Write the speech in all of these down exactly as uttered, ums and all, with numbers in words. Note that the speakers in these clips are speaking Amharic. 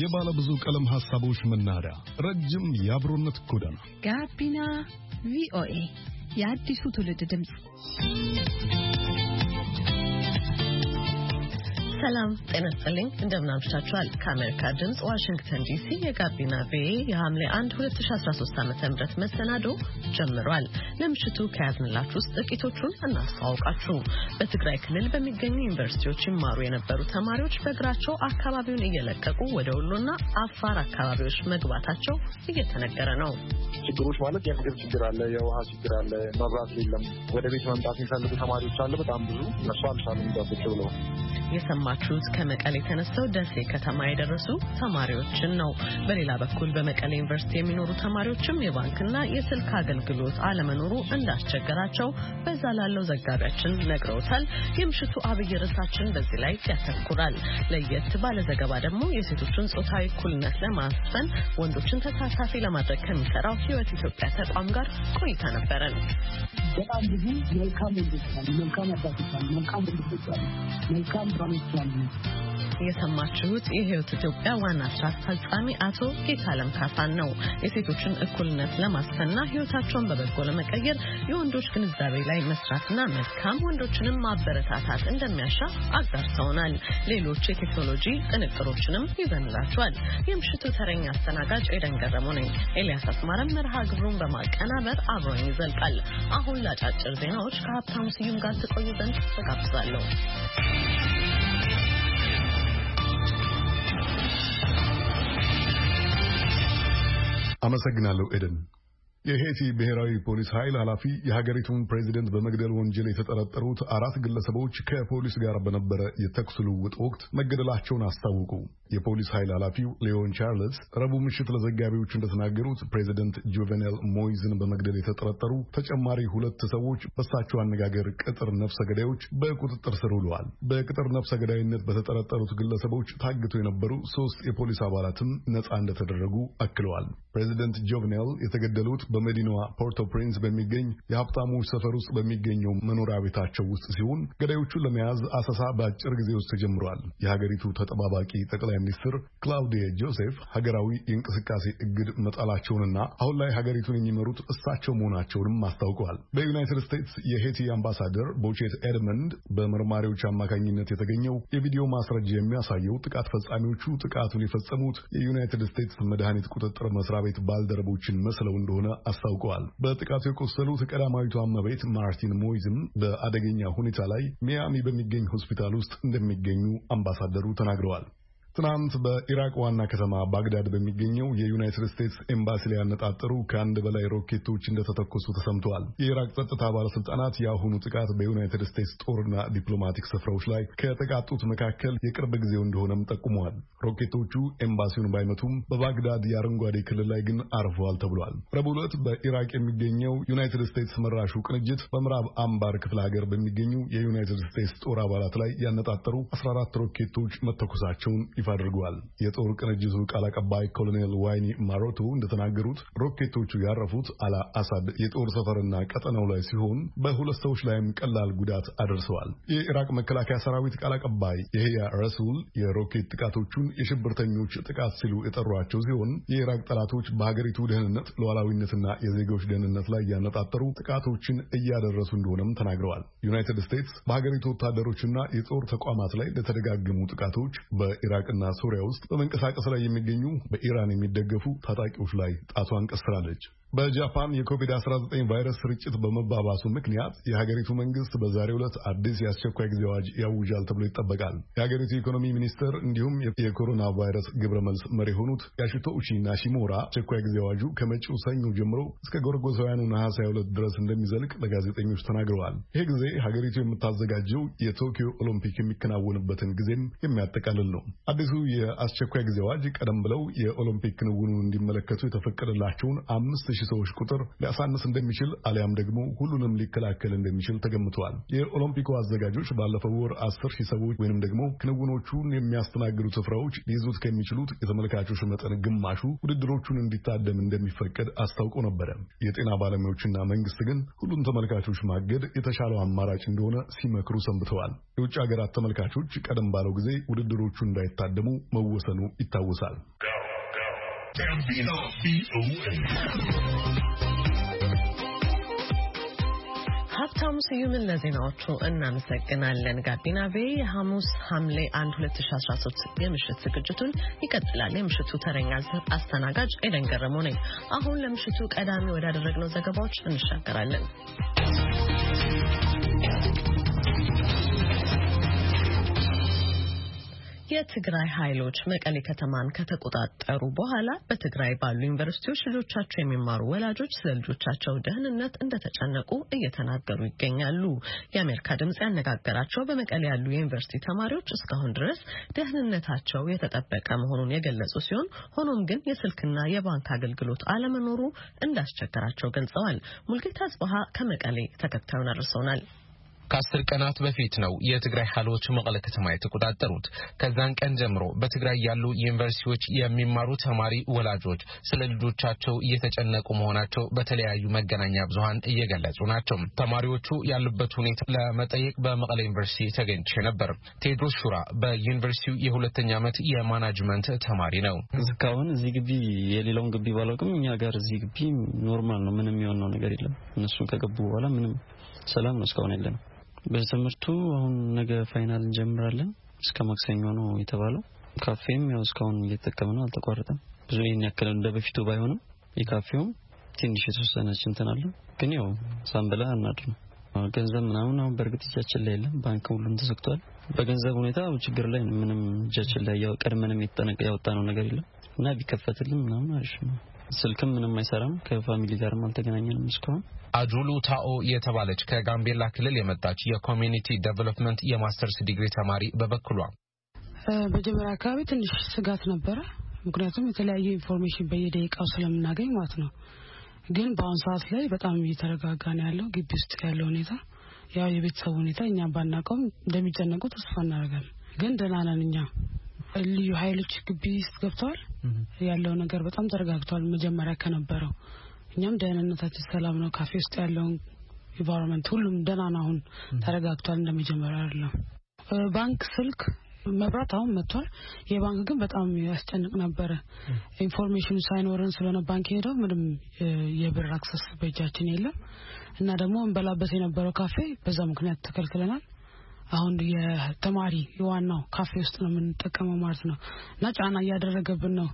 የባለ ብዙ ቀለም ሐሳቦች መናኸሪያ፣ ረጅም የአብሮነት ጎዳና ጋቢና ቪኦኤ የአዲሱ ትውልድ ድምጽ። ሰላም ጤና ይስጥልኝ፣ እንደምን አምሽታችኋል? ከአሜሪካ ድምጽ ዋሽንግተን ዲሲ የጋቢና ቪኦኤ የሐምሌ አንድ ሁለት ሺህ አስራ ሶስት ዓመተ ምህረት መሰናዶ ጀምሯል። ለምሽቱ ከያዝንላችሁ ውስጥ ጥቂቶቹን እናስተዋውቃችሁ። በትግራይ ክልል በሚገኙ ዩኒቨርሲቲዎች ይማሩ የነበሩ ተማሪዎች በእግራቸው አካባቢውን እየለቀቁ ወደ ወሎና አፋር አካባቢዎች መግባታቸው እየተነገረ ነው። ችግሮች ማለት የምግብ ችግር አለ፣ የውሃ ችግር አለ፣ መብራት የለም። ወደ ቤት መምጣት የሚፈልጉ ተማሪዎች አሉ፣ በጣም ብዙ። እነሱ አልቻሉም እንደብቻው ነው። የሰማችሁት ከመቀሌ ተነስተው ደሴ ከተማ የደረሱ ተማሪዎችን ነው። በሌላ በኩል በመቀሌ ዩኒቨርሲቲ የሚኖሩ ተማሪዎችም የባንክና የስልክ አገልግሎት አለመኖሩ እንዳስቸገራቸው በዛ ላለው ዘጋቢያችን ነግረውታል። የምሽቱ አብይ ርዕሳችን በዚህ ላይ ያተኩራል። ለየት ባለ ዘገባ ደግሞ የሴቶችን ጾታዊ እኩልነት ለማስፈን ወንዶችን ተሳታፊ ለማድረግ ከሚሰራው ህይወት ኢትዮጵያ ተቋም ጋር ቆይታ ነበረን። በጣም ብዙ መልካም እንደሆነ መልካም አባቶች መልካም እንደሆነ መልካም ባለቻለ የሰማችሁት የህይወት ኢትዮጵያ ዋና ስራ አስፈጻሚ አቶ ጌታለም ካሳን ነው። የሴቶችን እኩልነት ለማስፈንና ህይወታቸውን በበጎ ለመቀየር የወንዶች ግንዛቤ ላይ መስራትና መልካም ወንዶችንም ማበረታታት እንደሚያሻ አጋርተውናል። ሌሎች የቴክኖሎጂ ጥንቅሮችንም ይዘንላችኋል። የምሽቱ ተረኛ አስተናጋጅ ኤደን ገረመው ነኝ። ኤልያስ አስማረም መርሃ ግብሩን በማቀናበር አብሮኝ ይዘልቃል። አሁን ለአጫጭር ዜናዎች ከሀብታሙ ስዩም ጋር ትቆዩ ዘንድ ተጋብዛለሁ። አመሰግናለሁ ኤደን። የሄቲ ብሔራዊ ፖሊስ ኃይል ኃላፊ የሀገሪቱን ፕሬዚደንት በመግደል ወንጀል የተጠረጠሩት አራት ግለሰቦች ከፖሊስ ጋር በነበረ የተኩስ ልውውጥ ወቅት መገደላቸውን አስታወቁ። የፖሊስ ኃይል ኃላፊው ሊዮን ቻርልስ ረቡዕ ምሽት ለዘጋቢዎች እንደተናገሩት ፕሬዚደንት ጆቬኔል ሞይዝን በመግደል የተጠረጠሩ ተጨማሪ ሁለት ሰዎች በሳቸው አነጋገር ቅጥር ነፍሰ ገዳዮች በቁጥጥር ስር ውለዋል። በቅጥር ነፍሰ ገዳይነት በተጠረጠሩት ግለሰቦች ታግተው የነበሩ ሶስት የፖሊስ አባላትም ነጻ እንደተደረጉ አክለዋል። ፕሬዚደንት ጆቬኔል የተገደሉት በመዲናዋ ፖርቶ ፕሪንስ በሚገኝ የሀብታሞች ሰፈር ውስጥ በሚገኘው መኖሪያ ቤታቸው ውስጥ ሲሆን ገዳዮቹን ለመያዝ አሰሳ በአጭር ጊዜ ውስጥ ተጀምሯል። የሀገሪቱ ተጠባባቂ ጠቅላይ ሚኒስትር ክላውዲያ ጆሴፍ ሀገራዊ የእንቅስቃሴ እግድ መጣላቸውንና አሁን ላይ ሀገሪቱን የሚመሩት እሳቸው መሆናቸውንም አስታውቀዋል። በዩናይትድ ስቴትስ የሄቲ አምባሳደር ቦቼት ኤድመንድ በመርማሪዎች አማካኝነት የተገኘው የቪዲዮ ማስረጃ የሚያሳየው ጥቃት ፈጻሚዎቹ ጥቃቱን የፈጸሙት የዩናይትድ ስቴትስ መድኃኒት ቁጥጥር መስሪያ ቤት ባልደረቦችን መስለው እንደሆነ አስታውቀዋል። በጥቃቱ የቆሰሉት ቀዳማዊቷ እመቤት ማርቲን ሞይዝም በአደገኛ ሁኔታ ላይ ሚያሚ በሚገኝ ሆስፒታል ውስጥ እንደሚገኙ አምባሳደሩ ተናግረዋል። ትናንት በኢራቅ ዋና ከተማ ባግዳድ በሚገኘው የዩናይትድ ስቴትስ ኤምባሲ ላይ ያነጣጠሩ ከአንድ በላይ ሮኬቶች እንደተተኮሱ ተሰምተዋል። የኢራቅ ጸጥታ ባለስልጣናት የአሁኑ ጥቃት በዩናይትድ ስቴትስ ጦርና ዲፕሎማቲክ ስፍራዎች ላይ ከተቃጡት መካከል የቅርብ ጊዜው እንደሆነም ጠቁመዋል። ሮኬቶቹ ኤምባሲውን ባይመቱም በባግዳድ የአረንጓዴ ክልል ላይ ግን አርፈዋል ተብሏል። ረቡዕ ዕለት በኢራቅ የሚገኘው ዩናይትድ ስቴትስ መራሹ ቅንጅት በምዕራብ አምባር ክፍለ ሀገር በሚገኙ የዩናይትድ ስቴትስ ጦር አባላት ላይ ያነጣጠሩ አስራ አራት ሮኬቶች መተኮሳቸውን ይፋ አድርጓል። የጦር ቅንጅቱ ቃል አቀባይ ኮሎኔል ዋይኒ ማሮቶ እንደተናገሩት ሮኬቶቹ ያረፉት አላ አሳድ የጦር ሰፈርና ቀጠናው ላይ ሲሆን በሁለት ሰዎች ላይም ቀላል ጉዳት አደርሰዋል። የኢራቅ መከላከያ ሰራዊት ቃል አቀባይ የህያ ረሱል የሮኬት ጥቃቶቹን የሽብርተኞች ጥቃት ሲሉ የጠሯቸው ሲሆን የኢራቅ ጠላቶች በሀገሪቱ ደህንነት፣ ሉዓላዊነትና የዜጎች ደህንነት ላይ ያነጣጠሩ ጥቃቶችን እያደረሱ እንደሆነም ተናግረዋል። ዩናይትድ ስቴትስ በሀገሪቱ ወታደሮችና የጦር ተቋማት ላይ ለተደጋገሙ ጥቃቶች በኢራቅ እና ሶሪያ ውስጥ በመንቀሳቀስ ላይ የሚገኙ በኢራን የሚደገፉ ታጣቂዎች ላይ ጣቷን ቀስራለች። በጃፓን የኮቪድ አስራ ዘጠኝ ቫይረስ ስርጭት በመባባሱ ምክንያት የሀገሪቱ መንግስት በዛሬው ዕለት አዲስ የአስቸኳይ ጊዜ አዋጅ ያውጃል ተብሎ ይጠበቃል። የሀገሪቱ ኢኮኖሚ ሚኒስትር እንዲሁም የኮሮና ቫይረስ ግብረ መልስ መሪ የሆኑት ያሺቶሺ ናሺሞራ አስቸኳይ ጊዜ አዋጁ ከመጪው ሰኞ ጀምሮ እስከ ጎርጎሳውያኑ ነሐሴ ሃያ ሁለት ድረስ እንደሚዘልቅ ለጋዜጠኞች ተናግረዋል። ይህ ጊዜ ሀገሪቱ የምታዘጋጀው የቶኪዮ ኦሎምፒክ የሚከናወንበትን ጊዜም የሚያጠቃልል ነው። አዲሱ የአስቸኳይ ጊዜ አዋጅ ቀደም ብለው የኦሎምፒክ ክንውኑን እንዲመለከቱ የተፈቀደላቸውን አምስት ሺህ ሰዎች ቁጥር ሊያሳንስ እንደሚችል አሊያም ደግሞ ሁሉንም ሊከላከል እንደሚችል ተገምቷል። የኦሎምፒኩ አዘጋጆች ባለፈው ወር አስር ሺህ ሰዎች ወይንም ደግሞ ክንውኖቹን የሚያስተናግዱ ስፍራዎች ሊይዙት ከሚችሉት የተመልካቾች መጠን ግማሹ ውድድሮቹን እንዲታደም እንደሚፈቀድ አስታውቀው ነበረ። የጤና ባለሙያዎችና መንግስት ግን ሁሉን ተመልካቾች ማገድ የተሻለው አማራጭ እንደሆነ ሲመክሩ ሰንብተዋል። የውጭ ሀገራት ተመልካቾች ቀደም ባለው ጊዜ ውድድሮቹ እንዳይታደሙ መወሰኑ ይታወሳል። ሀብታሙ ስዩምን ለዜናዎቹ እናመሰግናለን። ጋቢና ቬ ሐሙስ ሐምሌ አንድ ሁለት ሺህ አስራ ሶስት የምሽት ዝግጅቱን ይቀጥላል። የምሽቱ ተረኛ አስተናጋጅ ኤደን ገረመው ነኝ። አሁን ለምሽቱ ቀዳሚ ወዳደረግነው ዘገባዎች እንሻገራለን። የትግራይ ኃይሎች መቀሌ ከተማን ከተቆጣጠሩ በኋላ በትግራይ ባሉ ዩኒቨርሲቲዎች ልጆቻቸው የሚማሩ ወላጆች ስለ ልጆቻቸው ደህንነት እንደተጨነቁ እየተናገሩ ይገኛሉ። የአሜሪካ ድምጽ ያነጋገራቸው በመቀሌ ያሉ የዩኒቨርሲቲ ተማሪዎች እስካሁን ድረስ ደህንነታቸው የተጠበቀ መሆኑን የገለጹ ሲሆን ሆኖም ግን የስልክና የባንክ አገልግሎት አለመኖሩ እንዳስቸገራቸው ገልጸዋል። ሙልጌታ አጽባሃ ከመቀሌ ተከታዩን አድርሶናል። ከአስር ቀናት በፊት ነው የትግራይ ኃይሎች መቀለ ከተማ የተቆጣጠሩት። ከዛን ቀን ጀምሮ በትግራይ ያሉ ዩኒቨርሲቲዎች የሚማሩ ተማሪ ወላጆች ስለ ልጆቻቸው እየተጨነቁ መሆናቸው በተለያዩ መገናኛ ብዙሃን እየገለጹ ናቸው። ተማሪዎቹ ያሉበት ሁኔታ ለመጠየቅ በመቀለ ዩኒቨርሲቲ ተገኝቼ ነበር። ቴድሮስ ሹራ በዩኒቨርሲቲው የሁለተኛ ዓመት የማናጅመንት ተማሪ ነው። እስካሁን እዚህ ግቢ የሌላውን ግቢ ባላውቅም እኛ ጋር እዚህ ግቢ ኖርማል ነው። ምንም የሆነው ነገር የለም። እነሱ ከገቡ በኋላ ምንም ሰላም ነው እስካሁን ያለነው። በትምህርቱ አሁን ነገ ፋይናል እንጀምራለን። እስከ ማክሰኞ ነው የተባለው። ካፌም ያው እስካሁን እየተጠቀምነው አልተቋረጠም። ብዙ ይሄን ያክል እንደበፊቱ ባይሆንም የካፌውም ትንሽ የተወሰነች እንትን አለ። ግን ያው ሳምበላ እናድር ነው። ገንዘብ ምናምን አሁን በእርግጥ እጃችን ላይ የለም። ባንክ ሁሉም ተዘግቷል። በገንዘብ ሁኔታ ችግር ላይ ምንም እጃችን ላይ ያው ቀድመንም የተጠነቀ ያወጣነው ነገር የለም እና ቢከፈትልን ምናምን አሪፍ ነው። ስልክም ምንም አይሰራም። ከፋሚሊ ጋርም አልተገናኘንም እስካሁን። አጁሉ ታኦ የተባለች ከጋምቤላ ክልል የመጣች የኮሚኒቲ ዴቨሎፕመንት የማስተርስ ዲግሪ ተማሪ በበኩሏ በጀመራ አካባቢ ትንሽ ስጋት ነበረ። ምክንያቱም የተለያየ ኢንፎርሜሽን በየደቂቃው ስለምናገኝ ማለት ነው። ግን በአሁን ሰዓት ላይ በጣም እየተረጋጋ ነው ያለው ግቢ ውስጥ ያለው ሁኔታ። ያው የቤተሰብ ሁኔታ እኛ ባናቀውም እንደሚጨነቁ ተስፋ እናደርጋለን። ግን ደህና ነን እኛ። ልዩ ኃይሎች ግቢ ውስጥ ገብተዋል። ያለው ነገር በጣም ተረጋግቷል መጀመሪያ ከነበረው። እኛም ደህንነታችን ሰላም ነው። ካፌ ውስጥ ያለው ኢንቫይሮንመንት ሁሉም ደህና ነው። አሁን ተረጋግቷል እንደመጀመሪያ አይደለም። ባንክ፣ ስልክ፣ መብራት አሁን መጥቷል። የባንክ ግን በጣም ያስጨንቅ ነበር። ኢንፎርሜሽኑ ሳይኖረን ስለሆነ ባንክ ሄደው ምንም የብር አክሰስ በእጃችን የለም እና ደግሞ እንበላበት የነበረው ካፌ በዛ ምክንያት ተከልክለናል። አሁን የተማሪ የዋናው ካፌ ውስጥ ነው የምንጠቀመው ማለት ነው እና ጫና እያደረገብን ነው።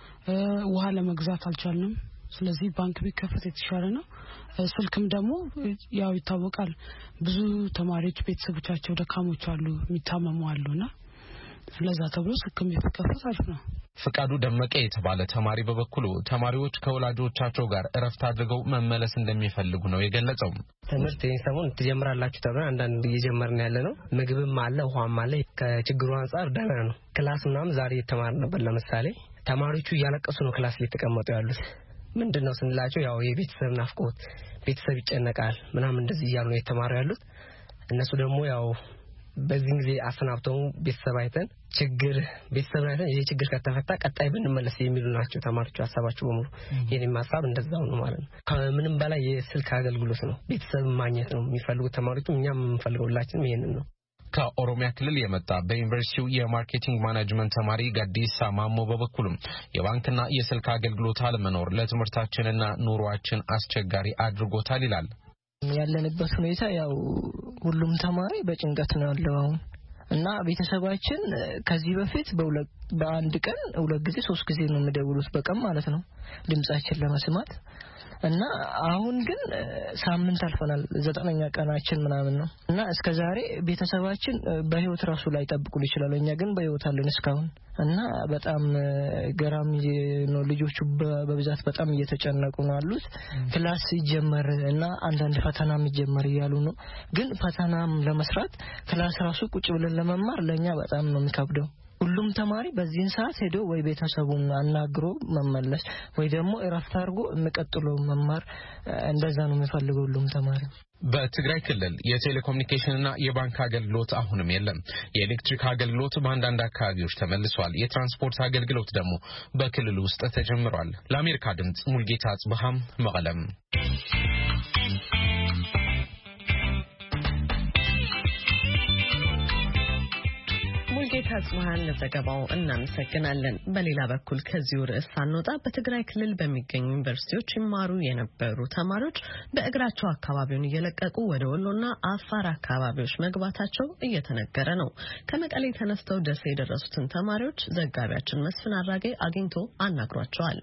ውሃ ለመግዛት አልቻልንም። ስለዚህ ባንክ ቢከፈት የተሻለ ነው። ስልክም ደግሞ ያው ይታወቃል ብዙ ተማሪዎች ቤተሰቦቻቸው ደካሞች አሉ፣ የሚታመሙ አሉና ስለዛ ተብሎ ስልክም ቢከፈት አሪፍ ነው። ፍቃዱ ደመቀ የተባለ ተማሪ በበኩሉ ተማሪዎች ከወላጆቻቸው ጋር እረፍት አድርገው መመለስ እንደሚፈልጉ ነው የገለጸው። ትምህርት ሰሞን ትጀምራላችሁ ተብለን አንዳንድ እየጀመርን ያለ ነው። ምግብም አለ ውሃም አለ። ከችግሩ አንፃር ደህና ነው። ክላስ ምናምን ዛሬ የተማር ነበር። ለምሳሌ ተማሪዎቹ እያለቀሱ ነው ክላስ ላይ ተቀመጡ ያሉት። ምንድነው ስንላቸው ያው የቤተሰብ ናፍቆት ቤተሰብ ይጨነቃል ምናምን እንደዚህ እያሉ ነው የተማሩ ያሉት። እነሱ ደግሞ ያው በዚህ ጊዜ አሰናብተው ቤተሰብ አይተን ችግር ቤተሰብ አይተን ይሄ ችግር ከተፈታ ቀጣይ ብንመለስ የሚሉ ናቸው ተማሪዎቹ ሐሳባቸው በሙሉ። የኔም ሐሳብ እንደዛው ነው ማለት ነው። ከምንም በላይ የስልክ አገልግሎት ነው ቤተሰብ ማግኘት ነው የሚፈልጉት ተማሪዎቹ። እኛም የምንፈልገው ሁላችንም ይሄንን ነው። ከኦሮሚያ ክልል የመጣ በዩኒቨርሲቲው የማርኬቲንግ ማኔጅመንት ተማሪ ጋዲሳ ማሞ በበኩሉም የባንክና የስልክ አገልግሎት አለመኖር ለትምህርታችንና ኑሮአችን አስቸጋሪ አድርጎታል ይላል። ያለንበት ሁኔታ ያው ሁሉም ተማሪ በጭንቀት ነው ያለው አሁን እና ቤተሰባችን ከዚህ በፊት በሁለት በአንድ ቀን ሁለት ጊዜ ሶስት ጊዜ ነው የሚደውሉት በቀን ማለት ነው ድምጻችን ለመስማት እና አሁን ግን ሳምንት አልፈናል ዘጠነኛ ቀናችን ምናምን ነው እና እስከዛሬ ቤተሰባችን በህይወት ራሱ ላይ ጠብቁ ይችላል። እኛ ግን በህይወት አለን እስካሁን እና በጣም ገራሚ ነው። ልጆቹ በብዛት በጣም እየተጨነቁ ነው ያሉት። ክላስ ይጀመር እና አንዳንድ ፈተናም ይጀመር ይያሉ ነው። ግን ፈተናም ለመስራት ክላስ ራሱ ቁጭ ብለን ለመማር ለኛ በጣም ነው የሚከብደው። ሁሉም ተማሪ በዚህን ሰዓት ሄዶ ወይ ቤተሰቡን አናግሮ መመለስ ወይ ደግሞ እረፍት አድርጎ የሚቀጥለው መማር እንደዛ ነው የሚፈልገው ሁሉም ተማሪ። በትግራይ ክልል የቴሌኮሙኒኬሽንና የባንክ አገልግሎት አሁንም የለም። የኤሌክትሪክ አገልግሎት በአንዳንድ አካባቢዎች ተመልሷል። የትራንስፖርት አገልግሎት ደግሞ በክልሉ ውስጥ ተጀምሯል። ለአሜሪካ ድምጽ ሙልጌታ አጽብሃም መቀለም። ሙልጌታ አጽብሃን ለዘገባው እናመሰግናለን። በሌላ በኩል ከዚሁ ርዕስ ሳንወጣ በትግራይ ክልል በሚገኙ ዩኒቨርሲቲዎች ይማሩ የነበሩ ተማሪዎች በእግራቸው አካባቢውን እየለቀቁ ወደ ወሎና አፋር አካባቢዎች መግባታቸው እየተነገረ ነው። ከመቀሌ ተነስተው ደሴ የደረሱትን ተማሪዎች ዘጋቢያችን መስፍን አራጌ አግኝቶ አናግሯቸዋል።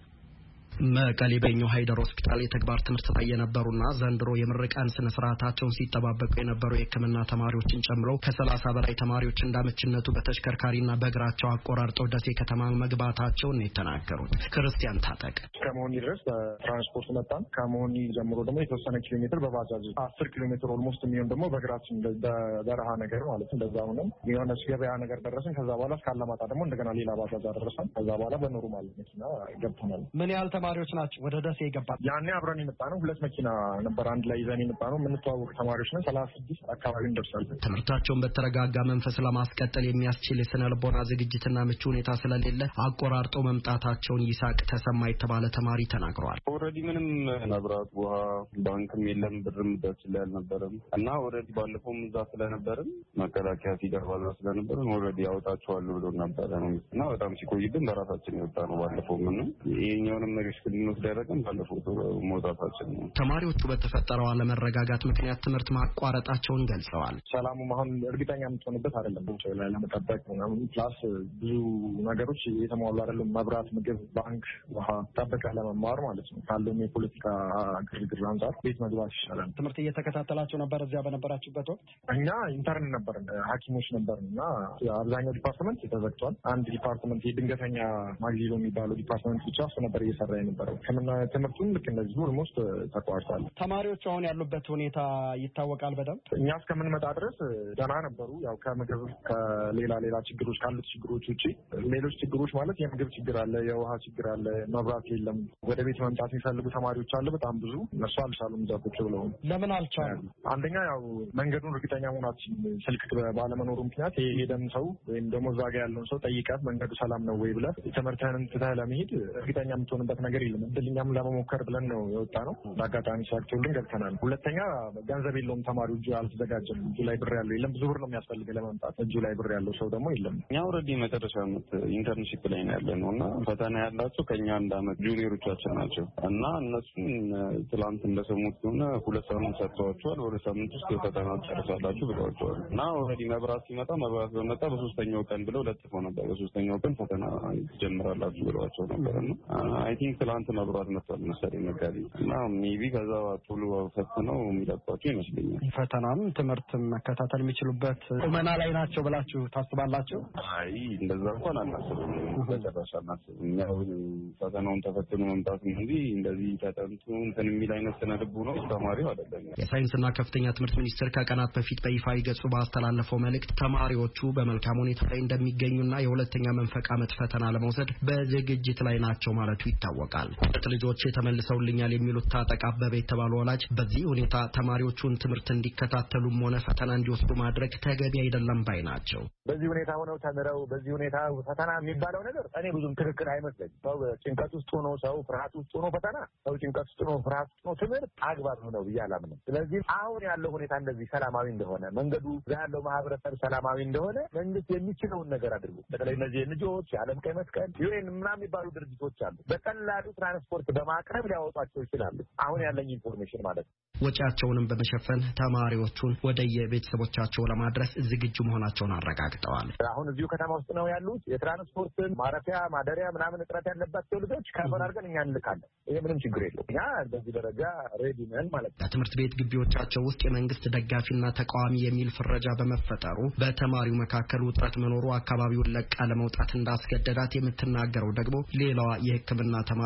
መቀሌ በኛው ሃይደር ሆስፒታል የተግባር ትምህርት ላይ የነበሩና ዘንድሮ የምርቃን ስነ ስርዓታቸውን ሲጠባበቁ የነበሩ የሕክምና ተማሪዎችን ጨምሮ ከሰላሳ በላይ ተማሪዎች እንዳመችነቱ በተሽከርካሪና በእግራቸው አቆራርጠው ደሴ ከተማ መግባታቸውን ነው የተናገሩት። ክርስቲያን ታጠቅ ከመሆኒ ድረስ በትራንስፖርት መጣን። ከመሆኒ ጀምሮ ደግሞ የተወሰነ ኪሎ ሜትር በባጃጅ አስር ኪሎ ሜትር ኦልሞስት የሚሆን ደግሞ በእግራችን በበረሃ ነገር ማለት እንደዛ ሆነን የሆነ ገበያ ነገር ደረስን። ከዛ በኋላ እስካለማጣ ደግሞ እንደገና ሌላ ባጃጅ አደረሰን። ከዛ በኋላ በኖርማል መኪና ገብተናል። ምን ያህል ተማሪዎች ናቸው ወደ ደሴ የገባል? ያኔ አብረን የመጣ ነው ሁለት መኪና ነበር አንድ ላይ ይዘን የመጣ ነው። የምንተዋወቅ ተማሪዎች ነን። ሰላሳ ስድስት አካባቢ እንደርሳለን። ትምህርታቸውን በተረጋጋ መንፈስ ለማስቀጠል የሚያስችል የስነ ልቦና ዝግጅትና ምቹ ሁኔታ ስለሌለ አቆራርጠው መምጣታቸውን ይሳቅ ተሰማ የተባለ ተማሪ ተናግረዋል። ኦልሬዲ ምንም መብራት፣ ውሃ፣ ባንክም የለም፣ ብርም ደስ ላይ አልነበረም እና ኦልሬዲ ባለፈው እዛ ስለነበርን መከላከያ ሲገባላ ስለነበርን ኦልሬዲ ያወጣቸዋለሁ ብሎ ነበር እና በጣም ሲቆይብን በራሳችን የወጣ ነው። ባለፈው ምንም ይሄኛውንም ነገር ስክሪኖት ደረገን ባለፈው ሞታታችን ነው። ተማሪዎቹ በተፈጠረው አለመረጋጋት ምክንያት ትምህርት ማቋረጣቸውን ገልጸዋል። ሰላሙ አሁን እርግጠኛ የምትሆንበት አይደለም። ብቻ ላይ ለመጠበቅ ምናምን ፕላስ ብዙ ነገሮች የተሟሉ አይደለም። መብራት፣ ምግብ፣ ባንክ፣ ውሃ ጠበቀ ለመማር ማለት ነው። ካለው የፖለቲካ ግርግር አንጻር ቤት መግባት ይሻላል። ትምህርት እየተከታተላችሁ ነበር? እዚያ በነበራችሁበት ወቅት እኛ ኢንተርን ነበርን፣ ሐኪሞች ነበርን እና አብዛኛው ዲፓርትመንት ተዘግቷል። አንድ ዲፓርትመንት የድንገተኛ ማግዚሎ የሚባለው ዲፓርትመንት ብቻ እሱ ነበር እየሰራ የነበረው። ትምህርቱን ልክ እንደዚህ ኦልሞስት ተቋርጧል። ተማሪዎቹ አሁን ያሉበት ሁኔታ ይታወቃል በደንብ? እኛ እስከምንመጣ ድረስ ደህና ነበሩ። ያው ከምግብ ከሌላ ሌላ ችግሮች ካሉት ችግሮች ውጪ ሌሎች ችግሮች ማለት የምግብ ችግር አለ፣ የውሃ ችግር አለ፣ መብራት የለም። ወደ ቤት መምጣት የሚፈልጉ ተማሪዎች አሉ በጣም ብዙ። እነሱ አልቻሉም። እዛ ቁጭ ብለው ለምን አልቻሉም? አንደኛ ያው መንገዱን እርግጠኛ መሆናችን ስልክ ባለመኖሩ ምክንያት የሄደም ሰው ወይም ደግሞ እዛ ጋ ያለውን ሰው ጠይቀህ መንገዱ ሰላም ነው ወይ ብለህ ትምህርትህን ትተህ ለመሄድ እርግጠኛ የምትሆንበት ነገር የለም። እድልኛም ለመሞከር ብለን ነው የወጣ ነው። በአጋጣሚ ሳክቶልን ገብተናል። ሁለተኛ ገንዘብ የለውም ተማሪው፣ እጁ አልተዘጋጀም። እጁ ላይ ብር ያለው የለም። ብዙ ብር ነው የሚያስፈልግ ለመምጣት። እጁ ላይ ብር ያለው ሰው ደግሞ የለም። እኛ ኦልሬዲ መጨረሻ ዓመት ኢንተርንሺፕ ላይ ነው ያለነው እና ፈተና ያላቸው ከኛ አንድ ዓመት ጁኒየሮቻችን ናቸው እና እነሱን ትላንት እንደሰሙት ከሆነ ሁለት ሳምንት ሰጥተዋቸዋል። ወደ ሳምንት ውስጥ ፈተና ጨርሳላችሁ ብለዋቸዋል እና ኦልሬዲ መብራት ሲመጣ መብራት በመጣ በሶስተኛው ቀን ብለው ለጥፈው ነበር። በሶስተኛው ቀን ፈተና ጀምራላችሁ ብለዋቸው ነበር እና አይ ቲንክ ትላንት መብራት መጥቷል መሰለኝ ነጋዴ እና ሜቢ ከዛ ቶሎ ፈትነው የሚለቋቸው ይመስለኛል። ፈተናም ትምህርትም መከታተል የሚችሉበት ቁመና ላይ ናቸው ብላችሁ ታስባላችሁ? አይ እንደዛ እንኳን አናስብም። በጨረሻ አናስብም። ያው ፈተናውን ተፈትኖ መምጣት ነው እንጂ እንደዚህ ተጠንቶ እንትን የሚል አይነት ስነ ልቡ ነው ተማሪው አይደለም። የሳይንስና ከፍተኛ ትምህርት ሚኒስቴር ከቀናት በፊት በይፋዊ ገጹ ባስተላለፈው መልእክት ተማሪዎቹ በመልካም ሁኔታ ላይ እንደሚገኙና የሁለተኛ መንፈቅ ዓመት ፈተና ለመውሰድ በዝግጅት ላይ ናቸው ማለቱ ይታወቃል። ሁለት ልጆች ተመልሰውልኛል የሚሉት ታጠቅ አበበ የተባሉ ወላጅ በዚህ ሁኔታ ተማሪዎቹን ትምህርት እንዲከታተሉም ሆነ ፈተና እንዲወስዱ ማድረግ ተገቢ አይደለም ባይ ናቸው። በዚህ ሁኔታ ሆነው ተምረው በዚህ ሁኔታ ፈተና የሚባለው ነገር እኔ ብዙም ትክክል አይመስለኝም። ሰው ጭንቀት ውስጥ ሆኖ ሰው ፍርሃት ውስጥ ሆኖ ፈተና ሰው ጭንቀት ውስጥ ሆኖ ፍርሃት ውስጥ ሆኖ ትምህርት አግባብ ነው ብዬ አላምንም። ስለዚህ አሁን ያለው ሁኔታ እንደዚህ ሰላማዊ እንደሆነ መንገዱ ያለው ማህበረሰብ ሰላማዊ እንደሆነ መንግስት የሚችለውን ነገር አድርጎ በተለይ እነዚህ ልጆች የዓለም ቀይ መስቀል ዩኤን ምናምን የሚባሉ ድርጅቶች አሉ በቀላሉ ትራንስፖርት በማቅረብ ሊያወጣቸው ይችላሉ። አሁን ያለኝ ኢንፎርሜሽን ማለት ነው። ወጪያቸውንም በመሸፈን ተማሪዎቹን ወደ የቤተሰቦቻቸው ለማድረስ ዝግጁ መሆናቸውን አረጋግጠዋል። አሁን እዚሁ ከተማ ውስጥ ነው ያሉት። የትራንስፖርትን ማረፊያ ማደሪያ ምናምን እጥረት ያለባቸው ልጆች ከበር አድርገን እኛ እንልካለን። ይሄ ምንም ችግር የለውም። እኛ በዚህ ደረጃ ሬዲ ነን ማለት ነው። በትምህርት ቤት ግቢዎቻቸው ውስጥ የመንግስት ደጋፊና ተቃዋሚ የሚል ፍረጃ በመፈጠሩ በተማሪው መካከል ውጥረት መኖሩ አካባቢውን ለቃ ለመውጣት እንዳስገደዳት የምትናገረው ደግሞ ሌላዋ የሕክምና ተማሪ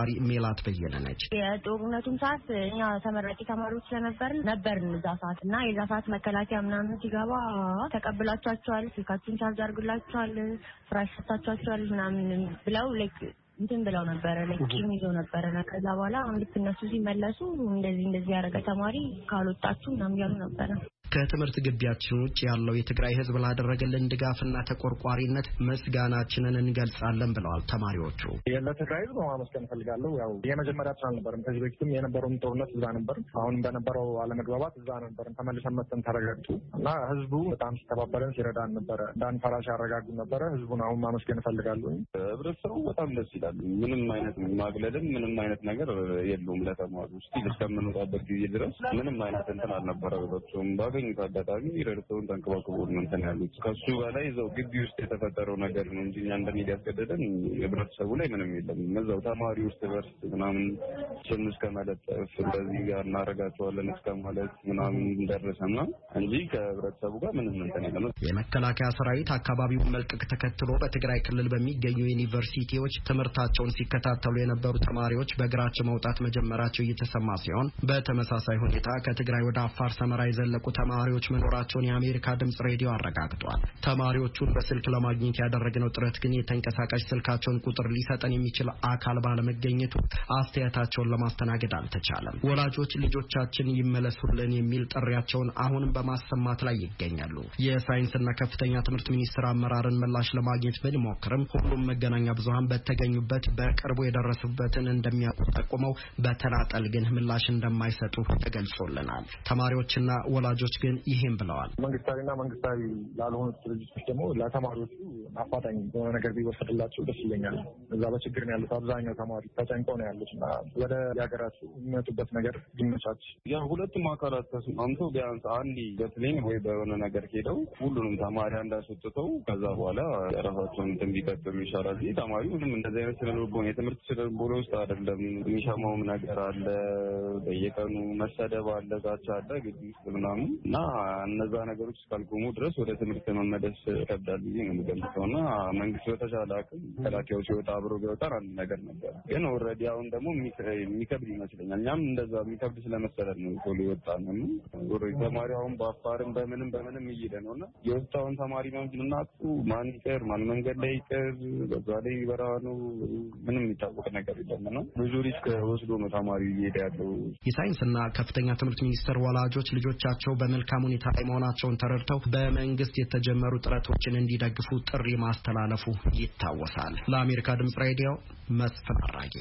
ተባባሪ ሜላት በየነ ነች። የጦርነቱን ሰዓት እኛ ተመራቂ ተማሪዎች ስለነበርን ነበርን እዛ ሰዓትና የዛ ሰዓት መከላከያ ምናምን ሲገባ ተቀብላችኋል፣ ስልካችሁን ቻርጅ አድርጉላችኋል፣ ፍራሽ ሰጣችኋል ምናምን ብለው ላይክ እንትን ብለው ነበር ለቂም ይዘው ነበር። ከዛ በኋላ አንድ እነሱ ሲመለሱ እንደዚህ እንደዚህ ያረገ ተማሪ ካልወጣችሁ ምናምን ያሉ ነበር። ከትምህርት ግቢያችን ውጭ ያለው የትግራይ ህዝብ ላደረገልን ድጋፍና ተቆርቋሪነት ምስጋናችንን እንገልጻለን ብለዋል ተማሪዎቹ። ለትግራይ ህዝብ ማመስገን ፈልጋለሁ። ያው የመጀመሪያችን አልነበረም። ከዚህ በፊትም የነበረውን ጦርነት እዛ ነበር። አሁን በነበረው አለመግባባት እዛ ነበር። ተመልሰን መጥተን ተረጋግጡ እና ህዝቡ በጣም ሲተባበረን ሲረዳን ነበረ። እንዳንፈራ ሲያረጋጉ ነበረ። ህዝቡን አሁን ማመስገን ፈልጋለሁ። ህብረተሰቡ በጣም ደስ ይላል። ምንም አይነት ማግለልም ምንም አይነት ነገር የለውም። ለተማሪዎች እስቲ እስከምንወጣበት ጊዜ ድረስ ምንም አይነት እንትን አልነበረባቸውም። ባገኙት አጋጣሚ ረድተውን ተንከባክበውን እንትን ያሉት ከሱ በላይ እዛው ግቢ ውስጥ የተፈጠረው ነገር ነው እንጂ እኛ እንደሚል ያስገደደን ህብረተሰቡ ላይ ምንም የለም። እዛው ተማሪ ውስጥ በርስ ምናምን ስም እስከ መለጠፍ እንደዚህ ጋር እናደርጋቸዋለን እስከ ማለት ምናምን እንደረሰና እንጂ ከህብረተሰቡ ጋር ምንም እንትን የለም። የመከላከያ ሰራዊት አካባቢውን መልቀቅ ተከትሎ በትግራይ ክልል በሚገኙ ዩኒቨርሲቲዎች ትምህርታቸውን ሲከታተሉ የነበሩ ተማሪዎች በእግራቸው መውጣት መጀመራቸው እየተሰማ ሲሆን በተመሳሳይ ሁኔታ ከትግራይ ወደ አፋር ሰመራ የዘለቁ ተማሪዎች መኖራቸውን የአሜሪካ ድምጽ ሬዲዮ አረጋግጧል። ተማሪዎቹን በስልክ ለማግኘት ያደረግነው ጥረት ግን የተንቀሳቃሽ ስልካቸውን ቁጥር ሊሰጠን የሚችል አካል ባለመገኘቱ አስተያየታቸውን ለማስተናገድ አልተቻለም። ወላጆች ልጆቻችን ይመለሱልን የሚል ጥሪያቸውን አሁንም በማሰማት ላይ ይገኛሉ። የሳይንስና ከፍተኛ ትምህርት ሚኒስቴር አመራርን ምላሽ ለማግኘት ብንሞክርም ሁሉም መገናኛ ብዙሃን በተገኙበት በቅርቡ የደረሱበትን እንደሚያጠቁመው በተናጠል ግን ምላሽ እንደማይሰጡ ተገልጾልናል። ተማሪዎችና ወላጆች ግን ይሄን ብለዋል። መንግስታዊና መንግስታዊ ላልሆኑ ድርጅቶች ደግሞ ለተማሪዎቹ አፋጣኝ የሆነ ነገር ቢወሰድላቸው ደስ ይለኛል። እዛ በችግር ነው ያሉት። አብዛኛው ተማሪ ተጨንቀው ነው ያሉት እና ወደ የሀገራቸው የሚመጡበት ነገር ቢመቻች። ያ ሁለቱም አካላት ተስማምተው ቢያንስ አንድ በፕሌን ወይ በሆነ ነገር ሄደው ሁሉንም ተማሪ እንዳስወጥተው ከዛ በኋላ ራሳቸውን እንትን ቢቀጥሉ ይሻላል። ተማሪው ምንም እንደዚህ አይነት ስለልቦና የትምህርት ስለልቦና ውስጥ አይደለም። የሚሰማውም ነገር አለ፣ በየቀኑ መሰደብ አለ፣ ዛቻ አለ ግቢ ውስጥ ምናምን እና እነዛ ነገሮች እስካልቆሙ ድረስ ወደ ትምህርት መመለስ ይከብዳል ብዬ ነው የምገምተው። እና መንግስት በተሻለ አቅም ከላኪያው ሲወጣ አብሮ ቢወጣ አንድ ነገር ነበር። ግን ኦልሬዲ አሁን ደግሞ የሚከብድ ይመስለኛል። እኛም እንደዛ የሚከብድ ስለመሰለን ነው ቶሎ የወጣ ነው። ኦልሬዲ ተማሪው አሁን በአፋርም በምንም በምንም እየሄደ ነው እና የወጣውን ተማሪ ነው እንጂ እናቱ ማን ይቀር ማን መንገድ ላይ ይቀር በዛ ላይ ይበራ ነው ምንም የሚታወቅ ነገር የለም ነው። ብዙ ሪስክ ወስዶ ነው ተማሪው እየሄደ ያለው። የሳይንስና ከፍተኛ ትምህርት ሚኒስቴር ወላጆች ልጆቻቸው በመልካም ሁኔታ ላይ መሆናቸውን ተረድተው በመንግስት የተጀመሩ ጥረቶችን እንዲደግፉ ጥሪ ማስተላለፉ ይታወሳል። ለአሜሪካ ድምጽ ሬዲዮ መስፍን አራጌ።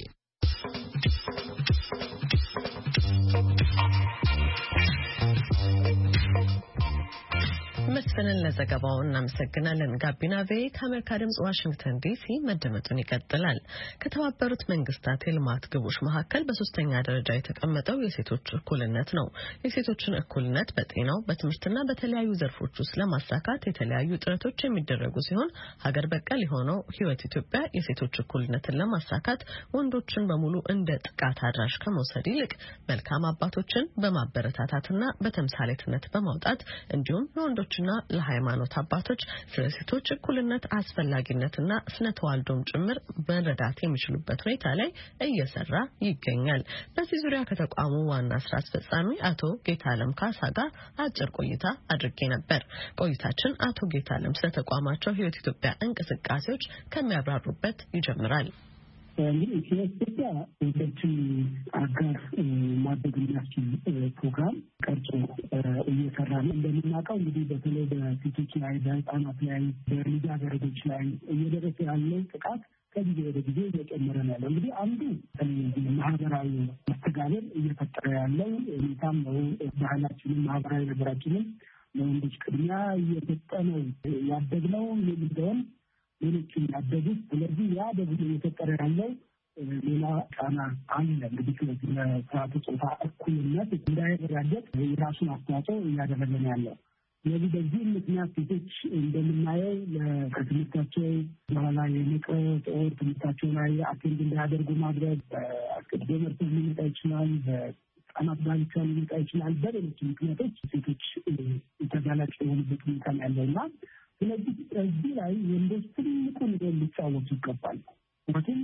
መስፍንን ለዘገባው እናመሰግናለን። ጋቢና ቬ ከአሜሪካ ድምጽ ዋሽንግተን ዲሲ መደመጡን ይቀጥላል። ከተባበሩት መንግስታት የልማት ግቦች መካከል በሶስተኛ ደረጃ የተቀመጠው የሴቶች እኩልነት ነው። የሴቶችን እኩልነት በጤናው በትምህርትና በተለያዩ ዘርፎች ውስጥ ለማሳካት የተለያዩ ጥረቶች የሚደረጉ ሲሆን ሀገር በቀል የሆነው ህይወት ኢትዮጵያ የሴቶች እኩልነትን ለማሳካት ወንዶችን በሙሉ እንደ ጥቃት አድራሽ ከመውሰድ ይልቅ መልካም አባቶችን በማበረታታትና በተምሳሌትነት በማውጣት እንዲሁም ለወንዶች ና ለሃይማኖት አባቶች ስለ ሴቶች እኩልነት አስፈላጊነትና ስነ ተዋልዶም ጭምር መረዳት የሚችሉበት ሁኔታ ላይ እየሰራ ይገኛል። በዚህ ዙሪያ ከተቋሙ ዋና ስራ አስፈጻሚ አቶ ጌታለም ካሳ ጋር አጭር ቆይታ አድርጌ ነበር። ቆይታችን አቶ ጌታለም ስለ ተቋማቸው ህይወት ኢትዮጵያ እንቅስቃሴዎች ከሚያብራሩበት ይጀምራል። እንግዲህ ኢትዮጵያ ሴቶችን አጋር ማድረግ የሚያስችል ፕሮግራም ቀርጾ እየሰራ ነው። እንደምናውቀው እንግዲህ በተለይ በሴቶች ላይ፣ በህፃናት ላይ፣ በልጃገረዶች ላይ እየደረሰ ያለው ጥቃት ከጊዜ ወደ ጊዜ እየጨመረ ነው ያለው። እንግዲህ አንዱ ማህበራዊ መስተጋብር እየፈጠረ ያለው ሁኔታም ነው። ባህላችንም ማህበራዊ ነገራችንም ለወንዶች ቅድሚያ እየሰጠ ነው ያደግነው የሚለውን ሌሎችም ያደጉት። ስለዚህ ያ ደግሞ እየፈጠረ ያለው ሌላ ጫና አለ። እንግዲህ ስለዚህ ለስርዓተ ጾታ እኩልነት እንዳይረጋገጥ የራሱን አስተዋጽኦ እያደረገ ነው ያለው። ስለዚህ በዚህ ምክንያት ሴቶች እንደምናየው ከትምህርታቸው በኋላ የመቅረት ኦር ትምህርታቸው ላይ አቴንድ እንዳያደርጉ ማድረግ በአስገድዶ መድፈር ሊመጣ ይችላል፣ በህፃናት ጋብቻ ሊመጣ ይችላል። በሌሎች ምክንያቶች ሴቶች ተጋላጭ የሆኑበት ሁኔታ ያለውና ስለዚህ እዚህ ላይ ወንዶች ትልቁ ነገር ሊጫወቱ ይገባል። ወይም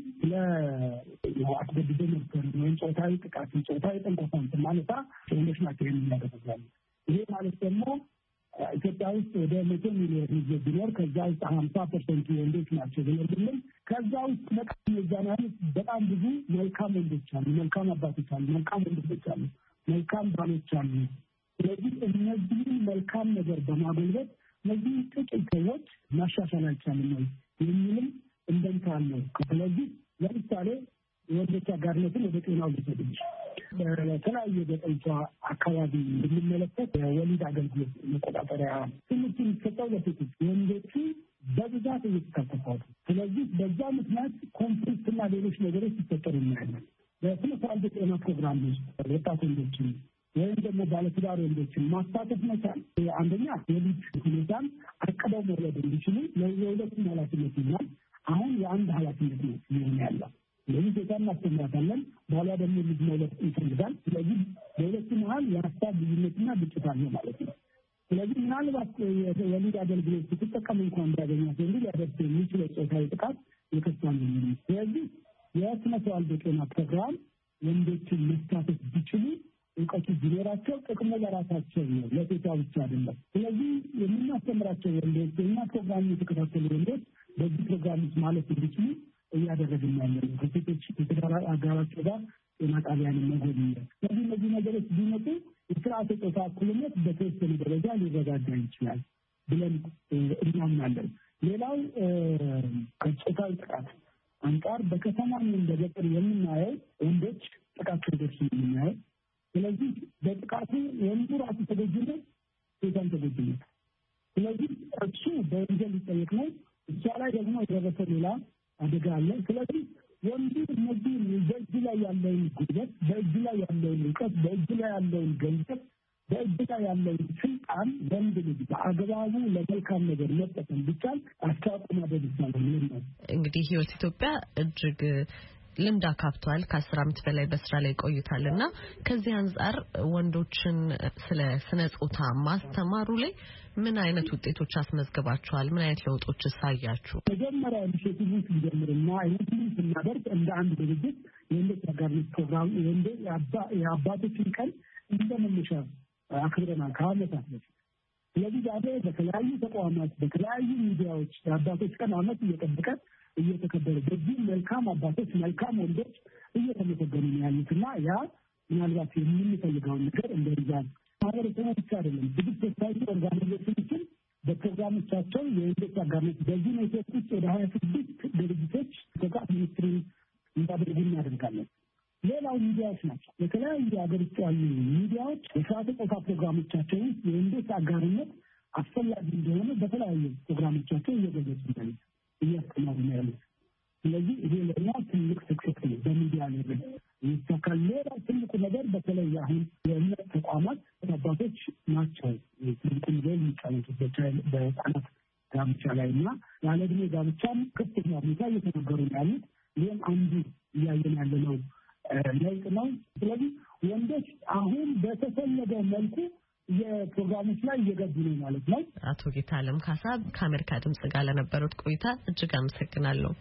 ለአስገድዶ መድፈር ወይም ጾታዊ ጥቃት ጾታዊ ጥንቆሳን ማለታ ወንዶች ናቸው የሚያደርጋሉ። ይሄ ማለት ደግሞ ኢትዮጵያ ውስጥ ወደ መቶ ሚሊዮን ሕዝብ ቢኖር ከዛ ውስጥ ሀምሳ ፐርሰንት ወንዶች ናቸው ብለን ከዛ ውስጥ በጣም የዛናል በጣም ብዙ መልካም ወንዶች አሉ፣ መልካም አባቶች አሉ፣ መልካም ወንዶች አሉ፣ መልካም ባሎች አሉ። ስለዚህ እነዚህ መልካም ነገር በማጎልበት እነዚህ ጥቂት ሰዎች ማሻሻል አይቻልም ነው የሚልም እንደምታ አለው። ስለዚህ ለምሳሌ የወንዶች አጋርነትን ወደ ጤናው ሊሰጥልሽ በተለያዩ በጤና አካባቢ እንድንመለከት የወሊድ አገልግሎት መቆጣጠሪያ ትምህርት የሚሰጠው ለሴቶች ወንዶቹ በብዛት እየተሳተፋሉ። ስለዚህ በዛ ምክንያት ኮንፍሊክትና ሌሎች ነገሮች ሲፈጠሩ እናያለን። በስነ ስርዓት ጤና ፕሮግራም ውስጥ ወጣት ወንዶችን ወይም ደግሞ ባለትዳር ወንዶችን ማሳተፍ መቻል አንደኛ የልጅ ሁኔታን አቅደው መውለድ እንዲችሉ የሁለቱም ኃላፊነት ይሆናል። አሁን የአንድ ኃላፊነት ነው ሊሆን ያለው። ስለዚህ ሴቷን እናስተምራታለን፣ ባሏ ደግሞ ልጅ መውለድ ይፈልጋል። ስለዚህ በሁለቱ መሀል የሀሳብ ልዩነትና ግጭት አለ ማለት ነው። ስለዚህ ምናልባት የወሊድ አገልግሎት ስትጠቀም እንኳን እንዳገኛት ወንድ ሊያደርስ የሚችለው ጾታዊ ጥቃት የከፋ ነው። ስለዚህ የስነ ተዋልዶ ጤና ፕሮግራም ወንዶችን መሳተፍ ቢችሉ እውቀቱ ቢኖራቸው ጥቅሙ ለራሳቸው ነው፣ ለሴቷ ብቻ አይደለም። ስለዚህ የምናስተምራቸው ወንዶች እና ፕሮግራም የተከታተሉ ወንዶች በዚህ ፕሮግራም ውስጥ ማለት እንዲችሉ እያደረግን ያለን ከሴቶች የትዳር አጋራቸው ጋር ጤና ጣቢያን መጎብኘት። ስለዚህ እነዚህ ነገሮች ቢመጡ የስርዓተ ጾታ እኩልነት በተወሰነ ደረጃ ሊረጋጋ ይችላል ብለን እናምናለን። ሌላው ከጾታዊ ጥቃት አንጻር በከተማም በገጠር የምናየው ወንዶች ጥቃት ሲደርሱ የምናየው። ስለዚህ በጥቃቱ ወንዱ ራሱ ተጎጂነት፣ ሴቷም ተጎጂነት። ስለዚህ እሱ በወንጀል ሊጠየቅ ነው፣ እሷ ላይ ደግሞ የደረሰ ሌላ አደጋ አለ። ስለዚህ ወንዱ እነዚህ በእጅ ላይ ያለውን ጉልበት፣ በእጅ ላይ ያለውን እውቀት፣ በእጅ ላይ ያለውን ገንዘብ፣ በእጅ ላይ ያለውን ስልጣን ወንድ ልጅ በአግባቡ ለመልካም ነገር መጠቀም ቢቻል አስተዋጽኦ ማድረግ ይቻላል። እንግዲህ ህይወት ኢትዮጵያ እጅግ ልምድ አካብቷል። ከአስር ዓመት በላይ በስራ ላይ ቆይታል እና ከዚህ አንጻር ወንዶችን ስለ ስነ ጾታ ማስተማሩ ላይ ምን አይነት ውጤቶች አስመዝግባችኋል? ምን አይነት ለውጦች ሳያችሁ? መጀመሪያ ኢኒሼቲቭን ስንጀምርና ይህንን ስናደርግ እንደ አንድ ድርጅት የወንዶች አጋርነት ፕሮግራም ወንዶ የአባቶችን ቀን እንደመነሻ አክብረናል ከዓመታት በፊት። ስለዚህ ዛሬ በተለያዩ ተቋማት በተለያዩ ሚዲያዎች የአባቶች ቀን ዓመት እየጠበቀ እየተከበረ በዚህ መልካም አባቶች መልካም ወንዶች እየተመሰገኑ ነው ያሉትና ያ ምናልባት የምንፈልገውን ነገር እንደዛ ማህበረሰቡ ብቻ አይደለም ብዙ ሶሳይቲ ኦርጋናይዜሽኖችን በፕሮግራሞቻቸው የወንዶች አጋርነት በዚህ ኔትወርክ ውስጥ ወደ ሀያ ስድስት ድርጅቶች ተቋም ሚኒስትሪ እንዳደርጉ እናደርጋለን። ሌላው ሚዲያዎች ናቸው። የተለያዩ ሀገር ውስጥ ያሉ ሚዲያዎች የስርዓተ ጾታ ፕሮግራሞቻቸው ውስጥ የወንዶች አጋርነት አስፈላጊ እንደሆነ በተለያዩ ፕሮግራሞቻቸው እየገለጹ ነው እያስተማሩ ነው ያሉት። ስለዚህ ይሄ ለእኛ ትልቅ ስኬት ነው በሚዲያ ሌቭል ይስተካከል። ሌላ ትልቁ ነገር በተለይ አሁን የእምነት ተቋማት አባቶች ናቸው ትልቁ ነገር የሚጫወቱበት በህፃናት ጋብቻ ላይ እና ያለ ዕድሜ ጋብቻም ከፍተኛ ሁኔታ እየተነገሩ ነው ያሉት። ይህም አንዱ እያየን ያለነው ለውጥ ነው። ስለዚህ ወንዶች አሁን በተፈለገ መልኩ የፕሮግራሞች ላይ እየገቡ ነው ማለት ነው። አቶ ጌታለም ካሳ ከአሜሪካ ድምጽ ጋር ለነበሩት ቆይታ እጅግ አመሰግናለሁ።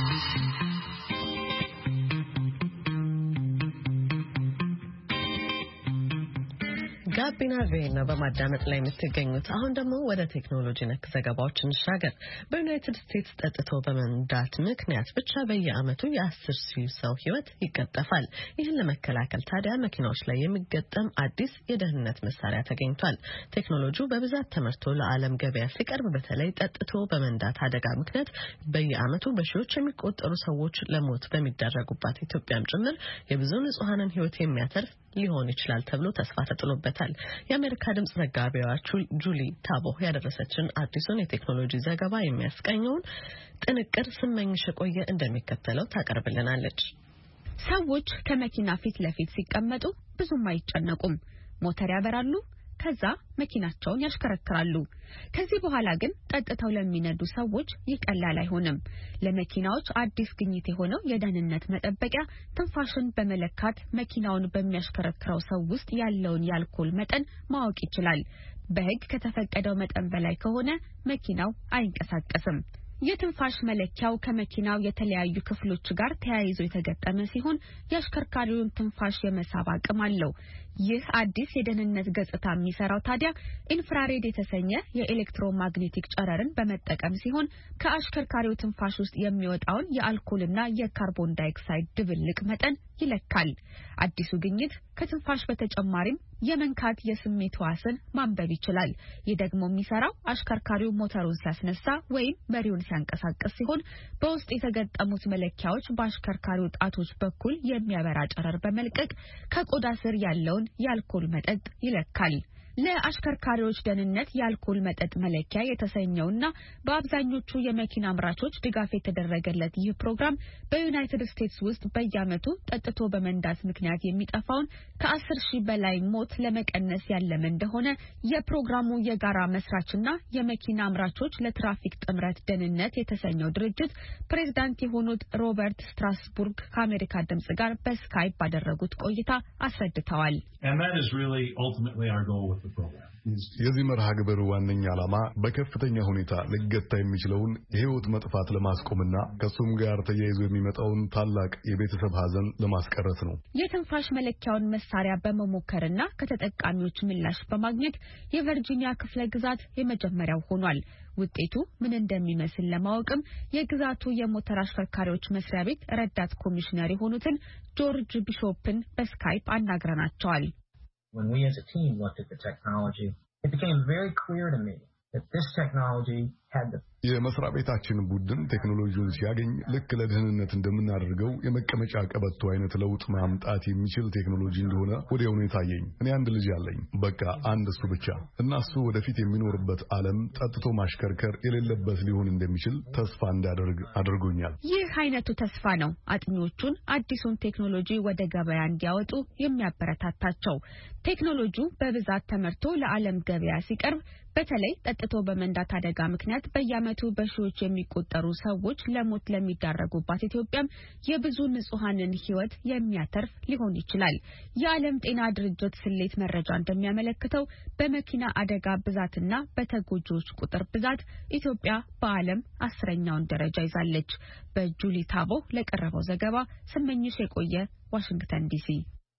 ጋቢና ቬና በማዳመጥ ላይ የምትገኙት። አሁን ደግሞ ወደ ቴክኖሎጂ ነክ ዘገባዎች እንሻገር። በዩናይትድ ስቴትስ ጠጥቶ በመንዳት ምክንያት ብቻ በየዓመቱ የአስር ሺህ ሰው ሕይወት ይቀጠፋል። ይህን ለመከላከል ታዲያ መኪናዎች ላይ የሚገጠም አዲስ የደህንነት መሳሪያ ተገኝቷል። ቴክኖሎጂው በብዛት ተመርቶ ለዓለም ገበያ ሲቀርብ በተለይ ጠጥቶ በመንዳት አደጋ ምክንያት በየዓመቱ በሺዎች የሚቆጠሩ ሰዎች ለሞት በሚዳረጉባት ኢትዮጵያም ጭምር የብዙ ንጹሃንን ሕይወት የሚያተርፍ ሊሆን ይችላል ተብሎ ተስፋ ተጥሎበታል። የአሜሪካ ድምጽ ዘጋቢዋ ጁሊ ታቦ ያደረሰችን አዲሱን የቴክኖሎጂ ዘገባ የሚያስቀኘውን ጥንቅር ስመኝሽ ቆየ እንደሚከተለው ታቀርብልናለች። ሰዎች ከመኪና ፊት ለፊት ሲቀመጡ ብዙም አይጨነቁም። ሞተር ያበራሉ፣ ከዛ መኪናቸውን ያሽከረክራሉ። ከዚህ በኋላ ግን ጠጥተው ለሚነዱ ሰዎች ይቀላል አይሆንም። ለመኪናዎች አዲስ ግኝት የሆነው የደህንነት መጠበቂያ ትንፋሽን በመለካት መኪናውን በሚያሽከረክረው ሰው ውስጥ ያለውን የአልኮል መጠን ማወቅ ይችላል። በሕግ ከተፈቀደው መጠን በላይ ከሆነ መኪናው አይንቀሳቀስም። የትንፋሽ መለኪያው ከመኪናው የተለያዩ ክፍሎች ጋር ተያይዞ የተገጠመ ሲሆን የአሽከርካሪውን ትንፋሽ የመሳብ አቅም አለው። ይህ አዲስ የደህንነት ገጽታ የሚሰራው ታዲያ ኢንፍራሬድ የተሰኘ የኤሌክትሮማግኔቲክ ጨረርን በመጠቀም ሲሆን ከአሽከርካሪው ትንፋሽ ውስጥ የሚወጣውን የአልኮልና የካርቦን ዳይኦክሳይድ ድብልቅ መጠን ይለካል። አዲሱ ግኝት ከትንፋሽ በተጨማሪም የመንካት የስሜት ሕዋስን ማንበብ ይችላል። ይህ ደግሞ የሚሰራው አሽከርካሪው ሞተሩን ሲያስነሳ ወይም መሪውን ሲያንቀሳቅስ ሲሆን በውስጥ የተገጠሙት መለኪያዎች በአሽከርካሪው ጣቶች በኩል የሚያበራ ጨረር በመልቀቅ ከቆዳ ስር ያለውን የአልኮል መጠጥ ይለካል። ለአሽከርካሪዎች ደህንነት የአልኮል መጠጥ መለኪያ የተሰኘውና በአብዛኞቹ የመኪና አምራቾች ድጋፍ የተደረገለት ይህ ፕሮግራም በዩናይትድ ስቴትስ ውስጥ በየዓመቱ ጠጥቶ በመንዳት ምክንያት የሚጠፋውን ከአስር ሺህ በላይ ሞት ለመቀነስ ያለመ እንደሆነ የፕሮግራሙ የጋራ መስራችና የመኪና አምራቾች ለትራፊክ ጥምረት ደህንነት የተሰኘው ድርጅት ፕሬዝዳንት የሆኑት ሮበርት ስትራስቡርግ ከአሜሪካ ድምጽ ጋር በስካይፕ ባደረጉት ቆይታ አስረድተዋል። የዚህ መርሃ ግብር ዋነኛ ዓላማ በከፍተኛ ሁኔታ ሊገታ የሚችለውን የህይወት መጥፋት ለማስቆምና ከሱም ጋር ተያይዞ የሚመጣውን ታላቅ የቤተሰብ ሐዘን ለማስቀረት ነው። የትንፋሽ መለኪያውን መሳሪያ በመሞከርና ከተጠቃሚዎች ምላሽ በማግኘት የቨርጂኒያ ክፍለ ግዛት የመጀመሪያው ሆኗል። ውጤቱ ምን እንደሚመስል ለማወቅም የግዛቱ የሞተር አሽከርካሪዎች መስሪያ ቤት ረዳት ኮሚሽነር የሆኑትን ጆርጅ ቢሾፕን በስካይፕ አናግረናቸዋል። When we as a team looked at the technology, it became very clear to me that this technology had the የመስሪያ ቤታችን ቡድን ቴክኖሎጂውን ሲያገኝ ልክ ለደህንነት እንደምናደርገው የመቀመጫ ቀበቶ አይነት ለውጥ ማምጣት የሚችል ቴክኖሎጂ እንደሆነ ወዲያውኑ ታየኝ። እኔ አንድ ልጅ አለኝ፣ በቃ አንድ እሱ ብቻ እና እሱ ወደፊት የሚኖርበት ዓለም ጠጥቶ ማሽከርከር የሌለበት ሊሆን እንደሚችል ተስፋ እንዳደርግ አድርጎኛል። ይህ አይነቱ ተስፋ ነው አጥኚዎቹን አዲሱን ቴክኖሎጂ ወደ ገበያ እንዲያወጡ የሚያበረታታቸው። ቴክኖሎጂው በብዛት ተመርቶ ለዓለም ገበያ ሲቀርብ በተለይ ጠጥቶ በመንዳት አደጋ ምክንያት በየዓመቱ በሺዎች የሚቆጠሩ ሰዎች ለሞት ለሚዳረጉባት ኢትዮጵያም የብዙ ንጹሃንን ሕይወት የሚያተርፍ ሊሆን ይችላል። የዓለም ጤና ድርጅት ስሌት መረጃ እንደሚያመለክተው በመኪና አደጋ ብዛትና በተጎጂዎች ቁጥር ብዛት ኢትዮጵያ በዓለም አስረኛውን ደረጃ ይዛለች። በጁሊ ታቦ ለቀረበው ዘገባ ስመኝሽ የቆየ ዋሽንግተን ዲሲ።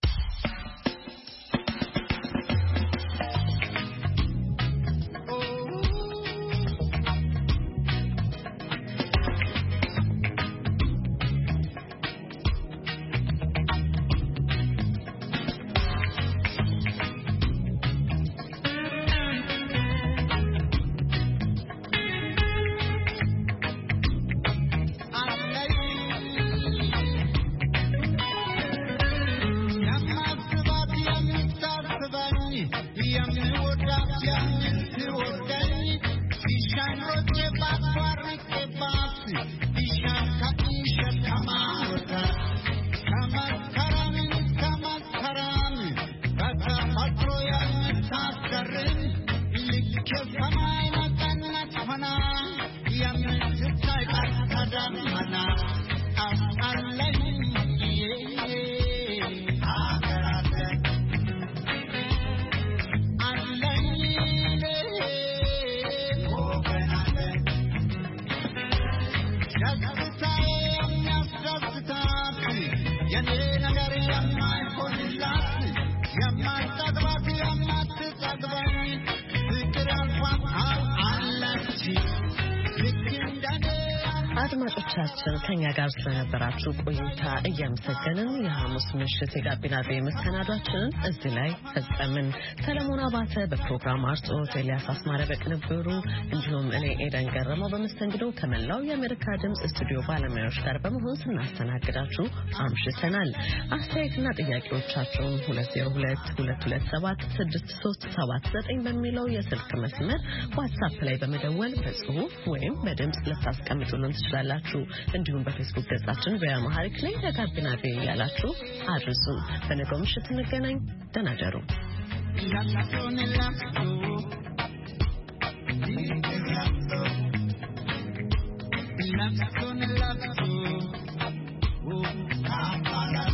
አድማጮቻችን ከኛ ጋር ስለነበራችሁ ቆይታ እያመሰገንን የሐሙስ ምሽት የጋቢና ቤ መሰናዷችንን እዚህ ላይ ፈጸምን። ሰለሞን አባተ በፕሮግራም አርጾት፣ ኤልያስ አስማረ በቅንብሩ እንዲሁም እኔ ኤደን ገረመው በመስተንግዶ ከመላው የአሜሪካ ድምጽ ስቱዲዮ ባለሙያዎች ጋር በመሆን ስናስተናግዳችሁ አምሽተናል። አስተያየትና ጥያቄዎቻችሁን ሁለት ዜሮ ሁለት ሁለት ሁለት ሰባት ስድስት ሶስት ሰባት ዘጠኝ በሚለው የስልክ መስመር ዋትስአፕ ላይ በመደወል በጽሁፍ ወይም በድምጽ ልታስቀምጡልን ትችላላችሁ። እንዲሁም በፌስቡክ ገጻችን በአማርኛ ላይ ለጋቢና ቤ ያላችሁ አድርሱን። በነገው ምሽት እንገናኝ። ደህና ደሩ። Let's go, let's go.